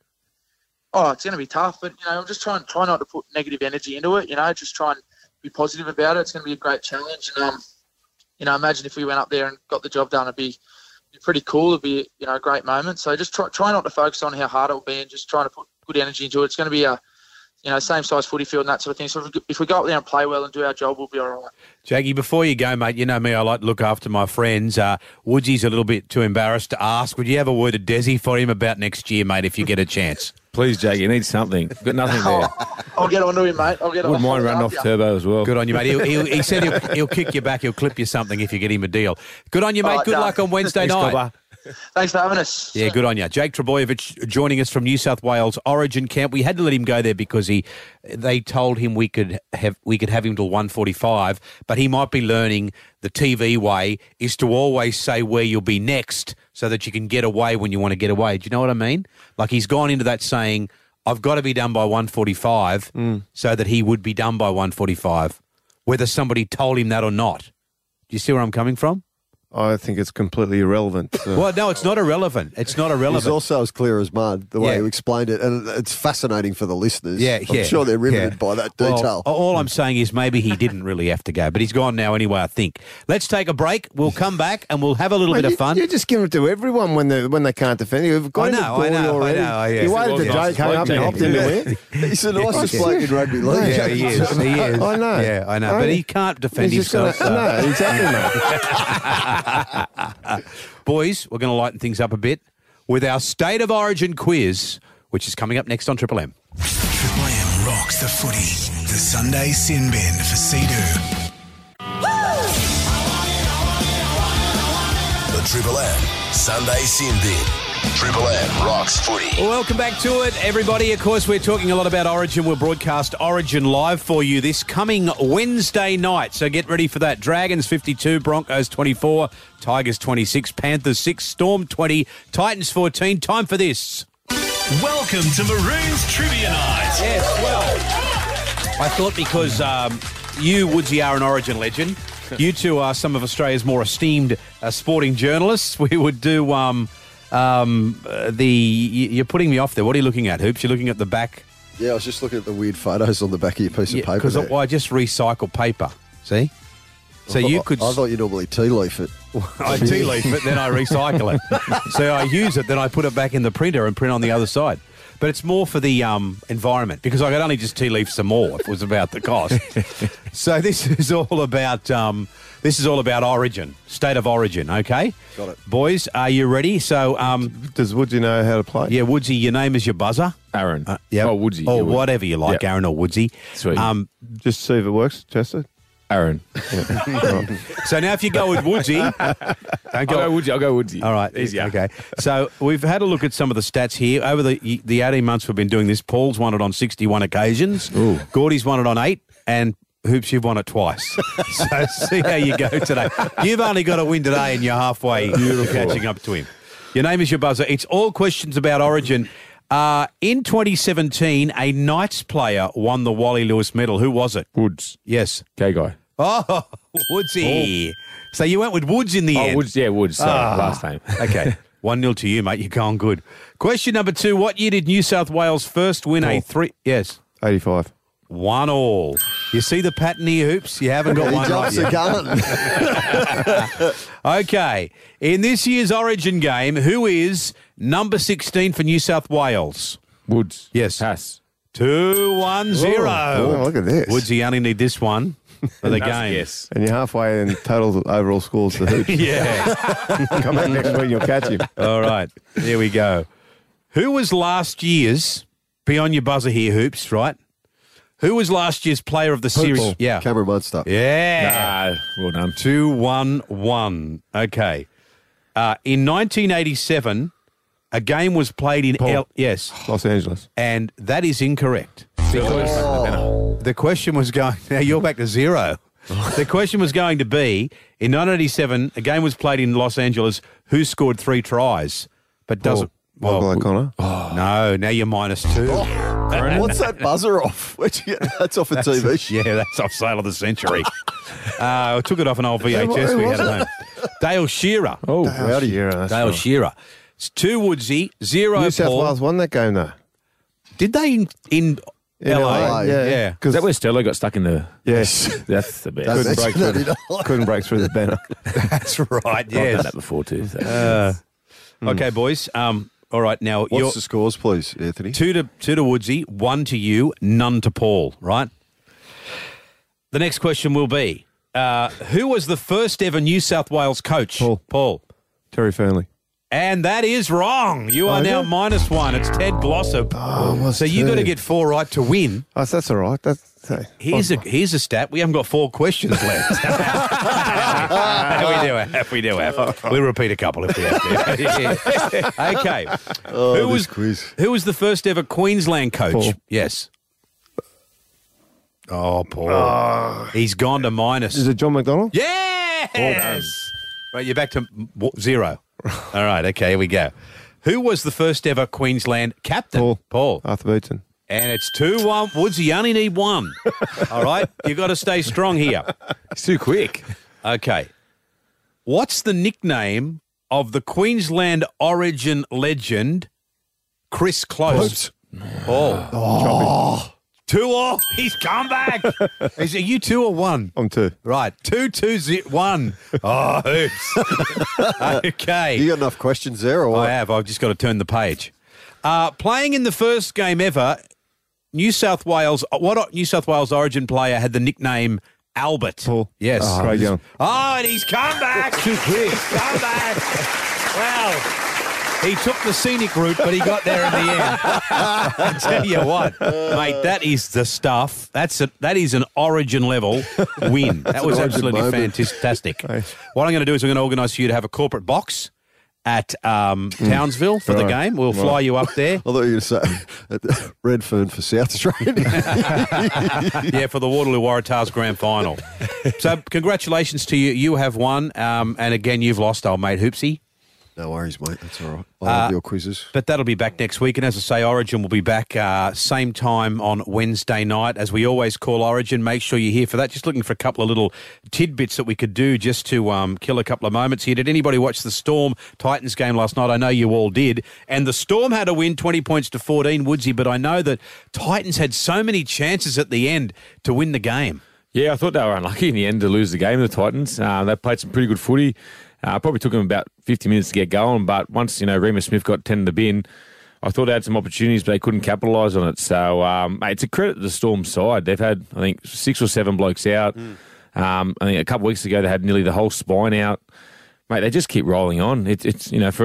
Oh, it's going to be tough, but you know, just try and try not to put negative energy into it. You know, just try and be positive about it. It's going to be a great challenge, and um, you know, imagine if we went up there and got the job done. It'd be, be pretty cool. It'd be, you know, a great moment. So just try try not to focus on how hard it will be, and just trying to put good energy into it. It's going to be a, you know, same size footy field and that sort of thing. So if we, if we go up there and play well and do our job, we'll be all right. Jackie, before you go, mate, you know me, I like to look after my friends. Uh, Woodsy's a little bit too embarrassed to ask. Would you have a word of Desi for him about next year, mate, if you get a chance? Please, Jakey, you need something. Got nothing there. I'll get on to him, mate. I'll get on. Wouldn't mind running off Yeah. turbo as well. Good on you, mate. He'll, he'll, he said he'll, he'll kick you back. He'll clip you something if you get him a deal. Good on you, mate. All right, Good done. luck on Wednesday Thanks, night. Cobber. Thanks for having us. Yeah, good on you. Jake Trebojevic joining us from New South Wales Origin camp. We had to let him go there because he, they told him we could have we could have him till one forty-five, but he might be learning the T V way is to always say where you'll be next so that you can get away when you want to get away. Do you know what I mean? Like he's gone into that saying, I've got to be done by one forty-five Mm. so that he would be done by one forty-five, whether somebody told him that or not. Do you see where I'm coming from? I think it's completely irrelevant. So. Well, no, it's not irrelevant. It's not irrelevant. He's also as clear as mud, the way Yeah. you explained it. And it's fascinating for the listeners. Yeah, I'm yeah. sure they're riveted Yeah. by that Well, detail. all I'm saying is maybe he didn't really have to go, but he's gone now anyway, I think. Let's take a break. We'll come back and we'll have a little Mate, bit of you- fun. You're just giving it to everyone when they when they can't defend you. You've got I him know, at I goal know, I already. know, yes. You waited Well, till the Jake nicest came bloke, up and hopped into Jake. it. He's the nicest bloke in rugby league. Yeah, he is. He is. I know. Yeah, I know. But he can't defend He's just himself. gonna- so- No, exactly, mate. Boys, we're going to lighten things up a bit with our State of Origin quiz, which is coming up next on Triple M. Triple M rocks the footy. The Sunday sin bin for Sea-Doo. The Triple M Sunday Sin Bin. Triple M rocks footy. Well, welcome back to it, everybody. Of course, we're talking a lot about Origin. We'll broadcast Origin live for you this coming Wednesday night. So get ready for that. Dragons fifty-two, Broncos twenty-four, Tigers twenty-six, Panthers six, Storm twenty, Titans fourteen. Time for this. Welcome to Maroons Trivia Night. Yes, well, I thought because um, you, Woodsy, are an Origin legend, you two are some of Australia's more esteemed uh, sporting journalists, we would do um, um, uh, the... You're putting me off there. What are you looking at, Hoops? You're looking at the back? Yeah, I was just looking at the weird photos on the back of your piece of paper. Because there. I, I just recycle paper, see? So I thought- you could... I thought you normally tea leaf it. I tea leaf it, then I recycle it. So I use it, then I put it back in the printer and print on the other side. But it's more for the um, environment because I could only just tea leaf some more if it was about the cost. So this is all about um, this is all about Origin, State of Origin. Okay, Got it. boys. Are you ready? So um, Does Woodsy know how to play? yeah, Woodsy, your name is your buzzer. Aaron. Uh, yeah, Oh, Woodsy. or Yeah, Wood- whatever you like, Yeah. Aaron or Woodsy. Sweet. Um, Just see if it works, Chester. Aaron. So now if you go with Woodsy, don't I'll go Woodsy. I'll go Woodsy. All right, Easier. Okay. So we've had a look at some of the stats here. Over the the eighteen months we've been doing this, Paul's won it on sixty-one occasions. Ooh. Gordy's won it on eight, and Hoops, you've won it twice. So see how you go today. You've only got to win today, and you're halfway catching up to him. Your name is your buzzer. It's all questions about Origin. Uh, in twenty seventeen, a Knights player won the Wally Lewis medal. Who was it? Woods. Yes. Gay guy. Oh, Woodsy. Oh. So you went with Woods in the oh, end. Woods, yeah, Woods. Sorry, Ah. last name. Okay. one nil to you, mate. You're going good. Question number two. What year did New South Wales first win a three? Yes. eighty-five. One all. You see the pattern here, Hoops? You haven't got He one jumps right the yet. gun. Okay. In this year's Origin game, who is number sixteen for New South Wales? Woods. Yes. Pass. Two, one, zero. Oh, look at this. Woods, you only need this one for the That's a game. guess. And you're halfway in total overall scores to Hoops. Yeah. Come back next week and you'll catch him. All right. Here we go. Who was last year's, be on your buzzer here, Hoops, right? Who was last year's player of the series? Paul. Yeah. Cameron Munster. Yeah. Ah, well done. Two, one, one. Okay. Uh, in nineteen eighty-seven, a game was played in Paul. L. Yes. Los Angeles. And that is incorrect. Because The question was going, now you're back to zero. The question was going to be, in nineteen eighty-seven, a game was played in Los Angeles, who scored three tries, but doesn't. Michael well, O'Connor. No, now you're minus two. What's that buzzer off? Where'd you get That's off a T V show. Yeah, that's off Sale of the Century. uh, I took it off an old V H S Who we was had at home. Dale Shearer. Oh, Howdy. Yeah, that's Dale right. Shearer. It's two Woodsy, zero New South Paul. Wales won that game, though. Did they in, in, In L A? L A, yeah. yeah. is that where Stella got stuck in the... Yes. That's the best. Don't couldn't, break mention through that the, at all. couldn't break through the banner. That's right, I've done yes. that before too. So. Uh, Okay, boys. Um, all right, now What's you're the scores, please, Anthony? two to two to Woodsy, one to you, none to Paul. Right. The next question will be: uh, who was the first ever New South Wales coach? Paul. Paul. Terry Fernley. And that is wrong. You are Oh, now is it? minus one. It's Ted Glossop. Oh, what's so you got to two? get four right to win. Oh, that's all right. That's, hey. Here's a here's a stat. We haven't got four questions left. we do have. We do have. We'll repeat a couple if we have to. Okay. Oh, who this was quiz. who was the first ever Queensland coach? Paul. Yes. Oh, Paul. He's gone to minus. Is it John McDonald? Yes. Right, you're back to w- zero. All right. Okay. Here we go. Who was the first ever Queensland captain? Paul. Paul. Arthur Beetson. And it's two one. Woods, you only need one. All right? you got to stay strong here. It's too quick. Okay. What's the nickname of the Queensland Origin legend, Chris Close? Paul. Oh. Two off. He's come back. Is it you two or one? I'm two. Right. Two, two, zero, one. Oh, hoops. Okay. You got enough questions there, or what? I have. I've just got to turn the page. Uh, playing in the first game ever, New South Wales. What New South Wales Origin player had the nickname Albert? Paul. Yes. Oh, Craig Young. Oh, and he's come back. Too quick. He's come back. Well, he took the scenic route, but he got there in the end. I tell you what, mate, that is the stuff. That's a, that is an Origin level win. That was an Origin absolutely moment. fantastic. What I'm going to do is I'm going to organise for you to have a corporate box at um, Townsville for the Right. game. We'll fly you up there. I thought you were going to say at Redfern for South Australia. Yeah, for the Waterloo Waratahs Grand Final. So congratulations to you. You have won. Um, and again, you've lost, old mate Hoopsy. No worries, mate. That's all right. I love Uh, your quizzes. But that'll be back next week. And as I say, Origin will be back uh, same time on Wednesday night. As we always call Origin, make sure you're here for that. Just looking for a couple of little tidbits that we could do just to um, kill a couple of moments here. Did anybody watch the Storm Titans game last night? I know you all did. And the Storm had a win, twenty points to fourteen, Woodsy. But I know that Titans had so many chances at the end to win the game. Yeah, I thought they were unlucky in the end to lose the game, the Titans. Uh, they played some pretty good footy. Uh, probably took them about fifty minutes to get going, but once, you know, Remus Smith got ten to the bin, I thought they had some opportunities, but they couldn't capitalise on it. So, um, mate, it's a credit to the Storm side. They've had, I think, six or seven blokes out. Mm. Um, I think a couple of weeks ago they had nearly the whole spine out. Mate, they just keep rolling on. It, it's, you know, for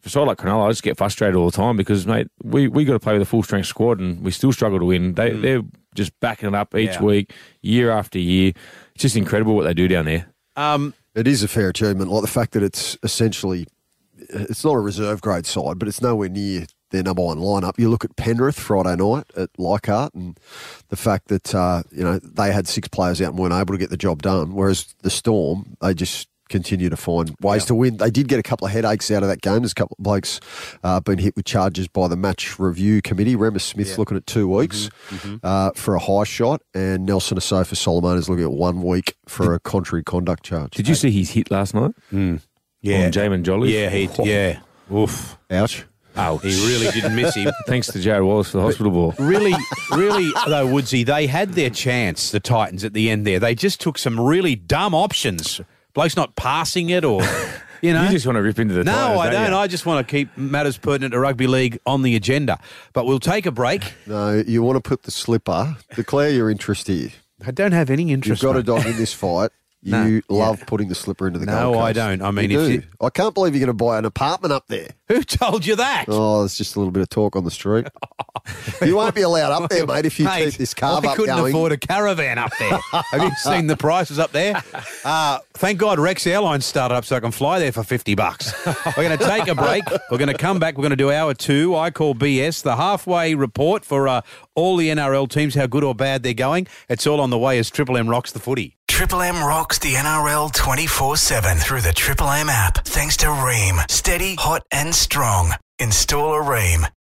for a side like Cronulla, I just get frustrated all the time because, mate, we we got to play with a full strength squad and we still struggle to win. They mm. they're just backing it up each yeah. week, year after year. It's just incredible what they do down there. Um, it is a fair achievement, like the fact that it's essentially it's not a reserve grade side, but it's nowhere near their number one lineup. You look at Penrith Friday night at Leichhardt, and the fact that uh, you know they had six players out and weren't able to get the job done, whereas the Storm they just continue to find ways yeah. to win. They did get a couple of headaches out of that game. There's a couple of blokes uh, been hit with charges by the match review committee. Remus Smith's yeah. looking at two weeks mm-hmm. Mm-hmm. Uh, for a high shot, and Nelson Asofa Solomon is looking at one week for a contrary conduct charge. Did you see his hit last night? Mm. Yeah. On Jamin Jolly? Yeah, he, yeah. Oof. Ouch. Oh, he really didn't miss him. Thanks to Jared Wallace for the hospital ball. Really, really, though, Woodsy, they had their chance, the Titans, at the end there. They just took some really dumb options. Bloke's not passing it or, you know. You just want to rip into the No, Titans, I don't. You? I just want to keep matters pertinent to rugby league on the agenda. But we'll take a break. No, you want to put the slipper, declare your interest here. I don't have any interest. You've got mate. a dog in this fight. You no, love yeah. putting the slipper into the no, Gold Coast. No, I don't. I mean, you if do. you... I can't believe you're going to buy an apartment up there. Who told you that? Oh, there's just a little bit of talk on the street. You won't be allowed up there, mate, if you mate, keep this carve I up couldn't going. afford a caravan up there. Have you seen the prices up there? Uh, thank God Rex Airlines started up so I can fly there for fifty bucks. We're going to take a break. We're going to come back. We're going to do hour two. I call B S, the halfway report for uh, all the N R L teams, how good or bad they're going. It's all on the way as Triple M rocks the footy. Triple M rocks the N R L twenty-four seven through the Triple M app. Thanks to Ream. Steady, hot and strong. Install a Ream.